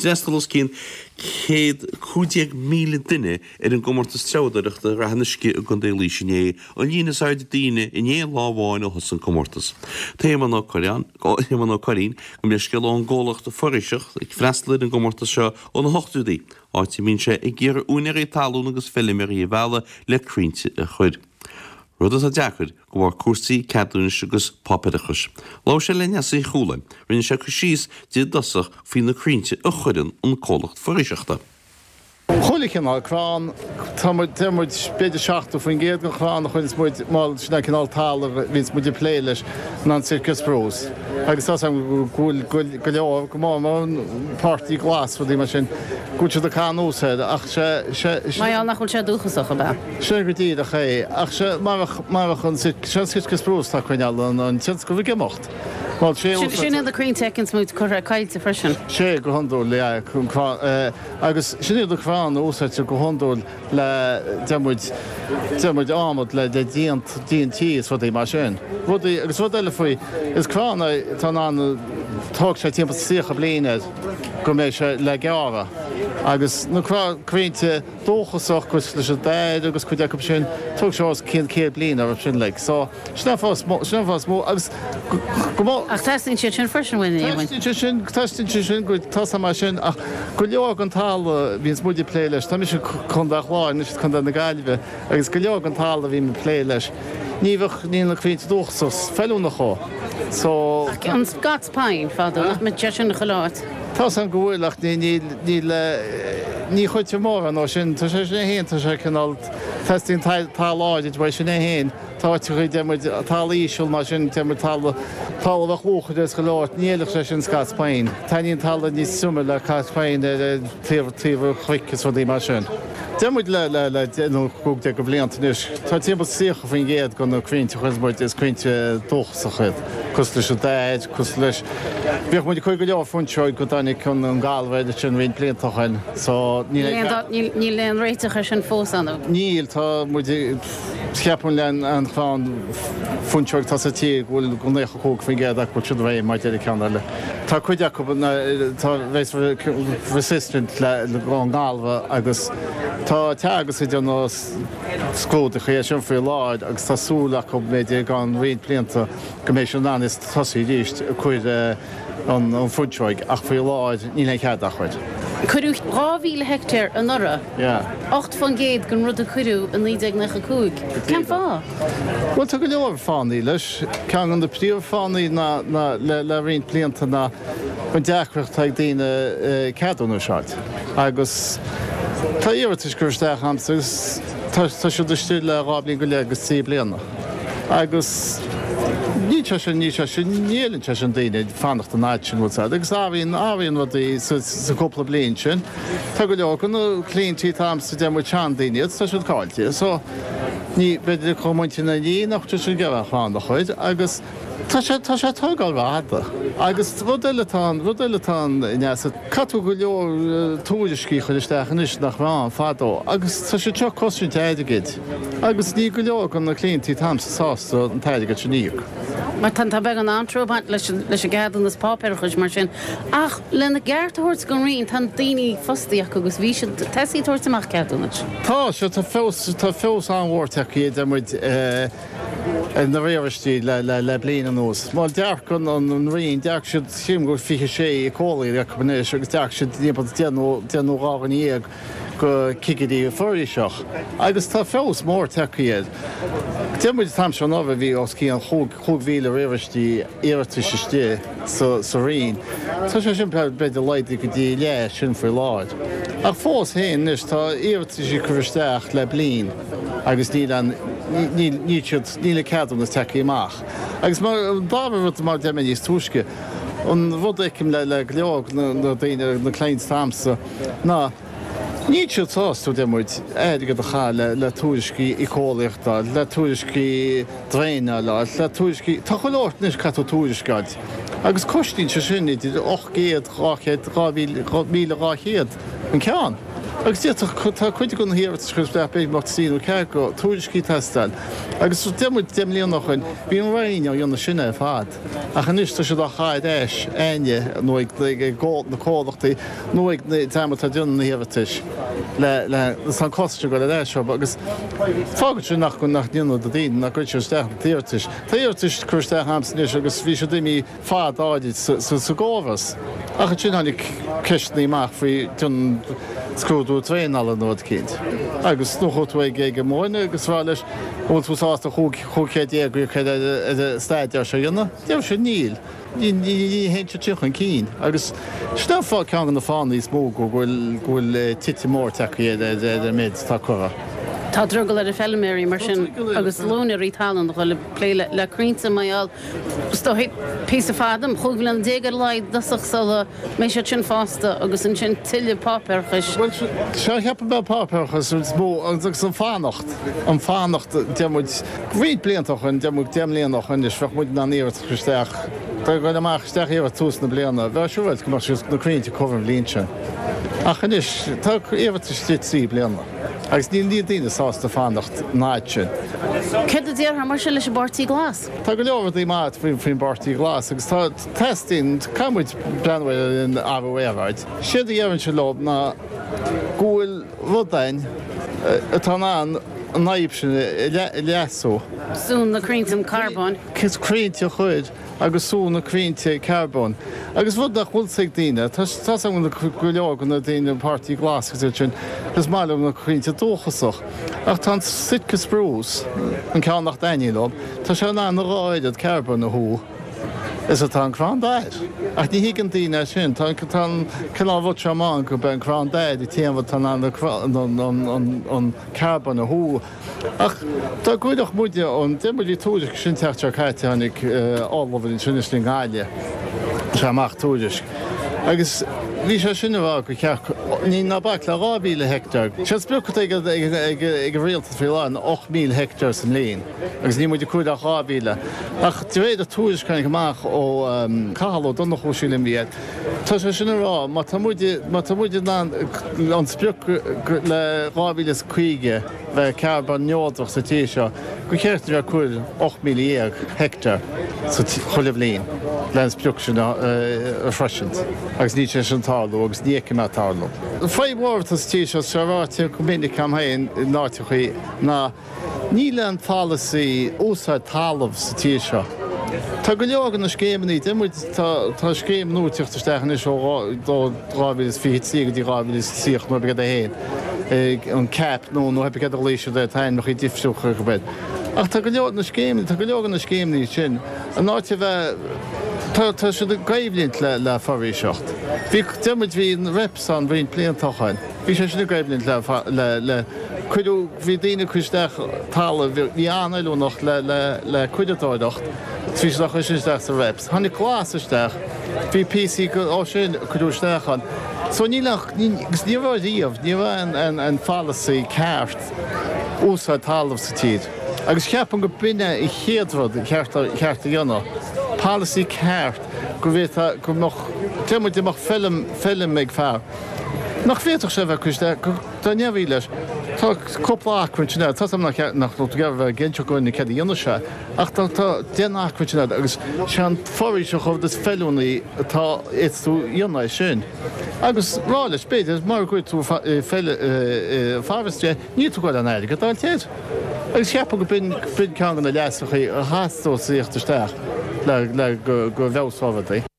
Destalos cín céad 50,000 duine an gomórtas teodareachta rahannisci a gondéilí sinné an lína sáide daine in é láháin ó san gomórtas. Téman ó Corín go mé skill an ggólacht a foriseach ag freistleid an gomórtas seo ón hochtúdaí áit mín sé ag ggéar únaí talún agus filmirí a bhela le crínte a chuid. Rudas a deachud go bhar cuasaí cadúnis agus papidachas. Lá sé lenne sa chúlaim, rinne sé chu síos dé dasach fao na crínte a chuidan an cólacht foriseachta. Cholichan al crán, temud beidir seachta faoin géad go crán chuin muid mal sinna cinál tála vís muid pléiles ná Circus Bros. Agus tá go leor go má partí glas fodí mar sin gúte a cáúsa ach sé Mai nach chuil sé dúchasach a bheit. sé go tíad a ché ach sé mar chun Circus Bros tá chuineal an tin go bhí gemacht. Sin a Green Seconds múid chu caiilte freisin. sé go hondúil le chun agus sinad a chrán ósaite go hondúil le demuid ámad le de DNT is fud é mar sin. Agus fud eile faoi is chrána tá an tág sé timp síocha blianaid go méid se le geara. Agus naréinte dóchasach go leis a déid agus chuide go sin tug seás cin céad blian ar sin le. So sinna fás mó agus go Ach testing sé sin freisin Testing sin go tá mar sin ach go leor an tála híns muidir plé leis, tá mis chundach láin is chun na gaiileh agus go leor an tála bhí me plé leis. Níhah ní na chuinte dóchasas fellú nach chó. So an Scotspain fáú me te sin na choláit. Tá an gohfuilach ní chuite mór an sin tá sé sé héon tá sé canál testing tá láidir bhaid sin é héin táte chu demuid talíisiúil mar sin temar talbh chóchad is go láit níalach sé sin Scotspain. Taíon talla níos suma le Scotspain tíomh chuicchas dí mar sin. Demuid le cúg de go bbliantais. Tá timp síocha faoin géad go naréinte chuismuid is cuinte dóchsa chud. Cos leis a déid, cos leis. Bhíoh muid chuig go leor funseoid go danig chun an gáilhid sin bhíon bliantachain. Níl leon réiteach sin fós anú. Níl tá muid ceapún lean an chláán funseoid tá tí bhfuil go nécha cóg faoin géad ach go siad bhéh mai déidir ceanna le. Tá chuide tá bhéis resistant le gán gáilha agus tá teagas i dean scóda chu sin fao láid agus tásúla go méidir gan réon blianta go mééis sin ná is tosaí ríist chuid an funseoig ach fao láid ní le chead a chuid. Cuireú 3,000 hectar an nora? 8 fan géad gon rud a cuireú an 19 Cean fá? Well, tá go leor fánaí leis cean an de príomh fánaí le rion blianta na an deachreacht ag daoine ceadúna seart. Agus tá íirtas gursteach hamsus tá siú de stíl le ráblin go le agus sí bliana. Agus ní nílann te sin daine fannacht an áid sin bhsa. Agus áhíonn bhd sa cúpla blion sin. Tá go leor gan clíntí tamsa de mu tean daine tá siú cáilte. So ní beidir chomuinte na ní nachte sin gabh cháánna chuid agus tá sé tugáil bhada. Agus rudeiletán catú go leor túidircí chuisteachchan is nach bhán fádó. Agus tá sé teo cosún teidegiid. Agus ní go leor gan na clíntí tamsa sásta an teidegiid sin níoch. Mar tan tá beag an antrúbhaint leis a gadan nas pápéireachas mar sin. Ach lena geartúirt go rion tan daoine fostaíach agus bhí sin teí tuairtamach ceadúnait. Tá se tá fós anhhairteach iad muid na réirtí le blian an nús. Má deach chun an rion deach siad sim go fiche sé cólaí recommnéis agus deach siad déanúrágan íag go cigadí foríiseach. Agus tá fós mór techaíad. Demuid tam se nóbh bhí os cí an chughíle réirtí éirtisiste sa rion. Tá sé sin beidir leidí go dtí le sin faoi láid. Ach fós héin is tá éirtisí chuisteach le blian agus ní le ceadú na techaí amach. Agus mar dábhar mar de níos túisce an bhd éicim le leog na daine na cléint tamsa ná ní táú de muid éige a cha le túiscí i cólaachta, le túiscí dréine le túiscí tá chu láirt níos catú túiscaid. Agus costín se sin idir 8 géad 3,000 an ceán. agus chuide gon hir chuiste be mar síú ce go túidircí teststal. Agus demúid dem líon nach chun bhí an raine ar dionna sinna fad. A chaníiste se do chaid éis aine nóid ggót na códachtaí nóid teimeta dionna na hihatis le san coiste go le éis agus fágad nach gon nach dionna do dtíine na goid steach tíirtis. Tá íirtis chuiste hamsníos agus bhí se duimi fád áidir sa gáhas. A chu sin hánig ceistnaí meach faoi dún scrúdú tréin alla nóid cíd. Agus nóchotfu ige móine agus bhá leis úsáasta chuchéad éagraí chu staidir se dionne, Deir se níl. Ní héintse tuchan cín. Agus steá cean na fáin níos mó go bhfuil titi mór takeíad méid tá chora. Tá druggal ar a felméí mar sin agus lúna í talan chuil léile lecrínta maiall sto pí fádam chuúil an dégar leid dasach sala mé se sin fásta agus an sin tiile páperchas. Se heappa be páperchas mó agus san fánacht an fánacht demuid rí bliantachchan demú demlíonnach chun is fech muid na níirt chuisteach. Tá goil amach steach éhar túsna blianana, bheit siúil go mar naréinte covm línse. Achan is tá éhar tí sí blianana. Agus ní daine sásta fánacht náid sin. Ced a déar mar se leis bartíí glas? Tá go leabhar máid fin bartíí glas, agus tá testín caimuid breanhfuil in ahhéhhaid. Siad a dhéann se lob na gúil rudain atá an naib sin leasú. Sún naríntem carbón. Cos críinte chuid agus súna críinte carbón. Agus bhd nach bhfuil daine, Tá an go legan na daine partí glas sin gus máilm na críinte dóchasach. Ach tá sitca sprús an cean nach daine lob, Tá se ná ráidead carbón na hú. Is it an crándáid? Ach ní higann daine sin, tá bhd seán go ben crándáid I tíanamh an carbon na hú. Ach tá gúideach muide an déidir túidir sin teachtar caiite annig ámhfuil in sinnaslín gáile seach túidir. Agus bhí sé sinna bhá go ceach ní nabach le 8,000 hectar. Se spucha ag réalta fiáin 8,000 hectar san líon, agus ní muidir cuaid a 8,000. Ach réad a túidir chunig amach ó cahaló donna chúisiúlim bhíad. Tá sé sinna rá, má tá muidir an spuch le 8,000 bheith carbon neódach sa tí seo, go chéirtar a chuil 8,000 hectar sa chuileh líon len spuch sin freisin. Agus ní sé sin táú agus ní me táú. Féimhhar as tí seo seráte go minic am haon náitichaí ná ní le fallaí úsáid talamh sa tí seo. Tá go legan na scéimnaí dimuid tá scéim núteachtarsteachna is rábhílas fi dí rábhílas tíocht nó begad a héin. An cap nó heb ik léisio de tain noch I difsúcha go bed. Ach tá go legan na scéimnaí sin. An náte bheith tá se de gaimhlínt le farí seocht. Bhí demuid hí an reps an bhíon blianttacháin. Bhí sé sinna gaimhlínt le chuidú bhí daine chuisteach talla bhí anú nach le chuidetáidecht. Trí nach sinsteach sa reps. Hanna gláasisteach bhí PC á sin chuústeachan. So gus níomh níomh an fallaí ceart úsá talamh sa tíd. Agus ceapan go binne I chéadrod ceart a dionne. Fallaí ceart go bhé go temuid amach film ag fear. Nach féach sé bheith chuiste tá neamhí leis. Tá coppla achcuintine, tá nach gabh géinte goinna cead dionne se. Ach tá déana achcuintine agus se an forí se chomh des fellúnaí tá éú dionnaid sin. Agus rá leis beidir mar goid tú farvestre ní tú goil an éide go dáiltéad. Agus cheappa go bin ceangan na leasachí a hástó síochtta steach le go bhesáhadaí.